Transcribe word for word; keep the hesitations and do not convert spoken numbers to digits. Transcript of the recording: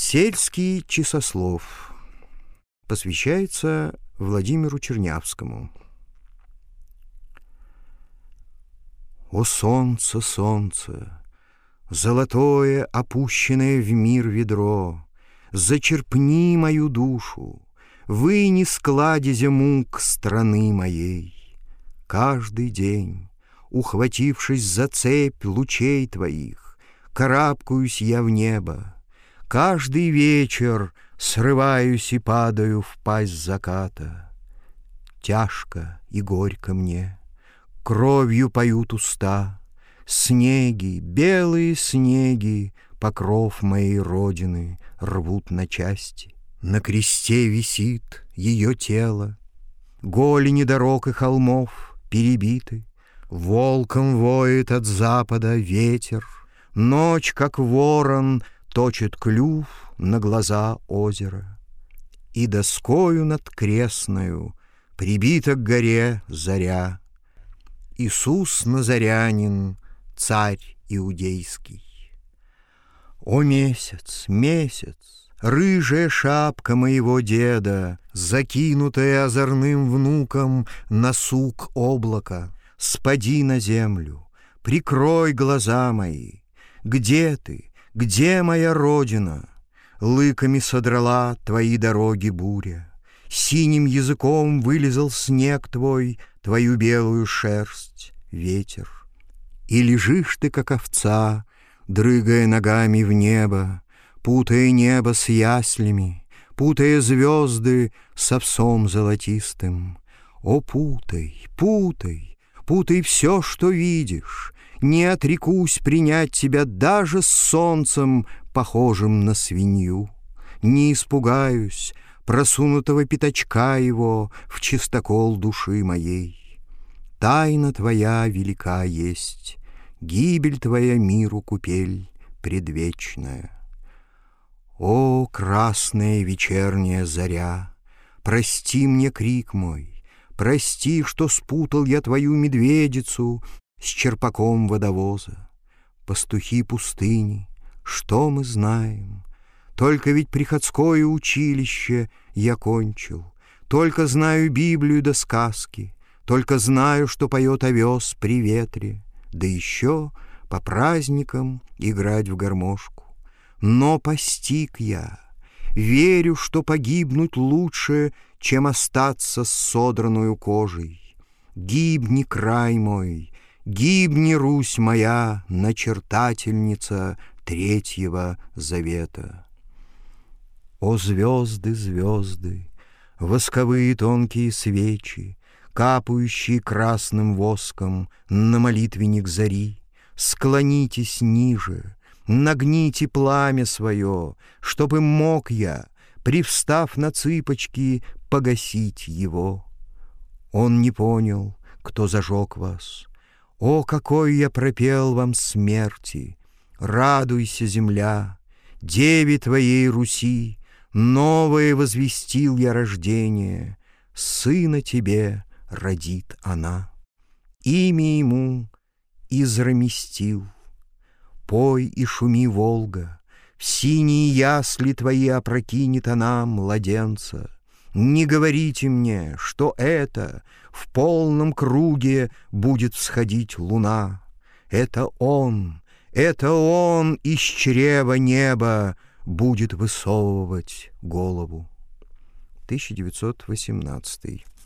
Сельский часослов посвящается Владимиру Чернявскому. О солнце, солнце, золотое, опущенное в мир ведро, зачерпни мою душу, выни с кладезя мук страны моей. Каждый день, ухватившись за цепь лучей твоих, карабкаюсь я в небо. Каждый вечер срываюсь и падаю в пасть заката. Тяжко и горько мне, кровью поют уста, снеги, белые снеги, покров моей родины рвут на части. На кресте висит ее тело, голени дорог и холмов перебиты, волком воет от запада ветер, ночь, как ворон, точит клюв на глаза озера, и доскою над крестною прибита к горе заря. Иисус Назарянин, царь иудейский. О месяц, месяц, рыжая шапка моего деда, закинутая озорным внуком на сук облака, спади на землю, прикрой глаза мои. Где ты? Где моя родина? Лыками содрала твои дороги буря, синим языком вылизал снег твой, твою белую шерсть ветер. И лежишь ты, как овца, дрыгая ногами в небо, путая небо с яслями, путая звезды с овсом золотистым. О, путай, путай, путай все, что видишь. Не отрекусь принять тебя даже с солнцем, похожим на свинью. Не испугаюсь просунутого пятачка его в чистокол души моей. Тайна твоя велика есть, гибель твоя миру купель предвечная. О, красная вечерняя заря, прости мне крик мой, прости, что спутал я твою медведицу с черпаком водовоза. Пастухи пустыни, что мы знаем? Только ведь приходское училище я кончил, только знаю Библию да сказки, только знаю, что поет овес при ветре, да еще по праздникам играть в гармошку. Но постиг я, верю, что погибнуть лучше, чем остаться с содранную кожей. Гибни, край мой, гибни, Русь моя, начертательница Третьего Завета. О звезды, звезды, восковые тонкие свечи, капающие красным воском на молитвенник зари, склонитесь ниже, нагните пламя свое, чтобы мог я, привстав на цыпочки, погасить его. Он не понял, кто зажег вас. О, какой я пропел вам смерти! Радуйся, земля, деве твоей Руси, новое возвестил я рождение, сына тебе родит она. Имя ему Израместил. Пой и шуми, Волга, в синие ясли твои опрокинет она младенца. Не говорите мне, что это в полном круге будет всходить луна. Это он, это он из чрева неба будет высовывать голову. тысяча девятьсот восемнадцатый